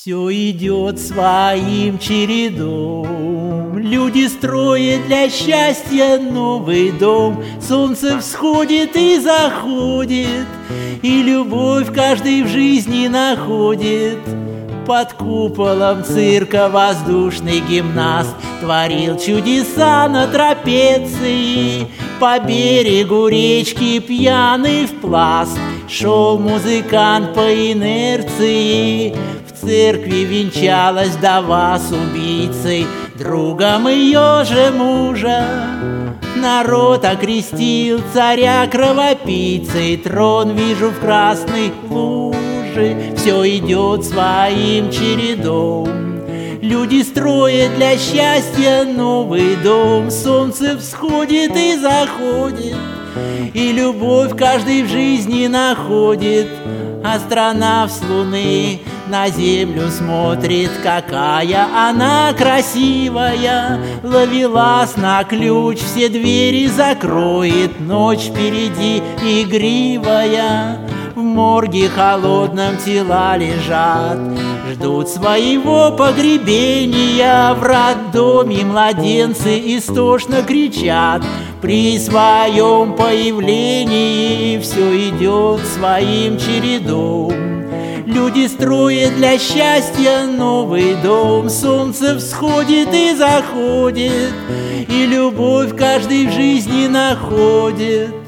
Все идет своим чередом, люди строят для счастья новый дом. Солнце всходит и заходит, и любовь каждый в жизни находит. Под куполом цирка воздушный гимнаст творил чудеса на трапеции. По берегу речки пьяный впласт шел музыкант по инерции. В церкви венчалась вдова с убийцей, другом ее же мужа. Народ окрестил царя кровопийцей, трон вижу в красной луже. Все идет своим чередом, люди строят для счастья новый дом. Солнце всходит и заходит, и любовь каждый в жизни находит. Астронавт с Луны на Землю смотрит, какая она красивая. Ловелас на ключ все двери закроет, ночь впереди игривая. В морге холодном тела лежат, ждут своего погребения. В роддоме младенцы истошно кричат при своем появлении. Все идет своим чередом, люди строят для счастья новый дом. Солнце всходит и заходит, и любовь каждый в жизни находит.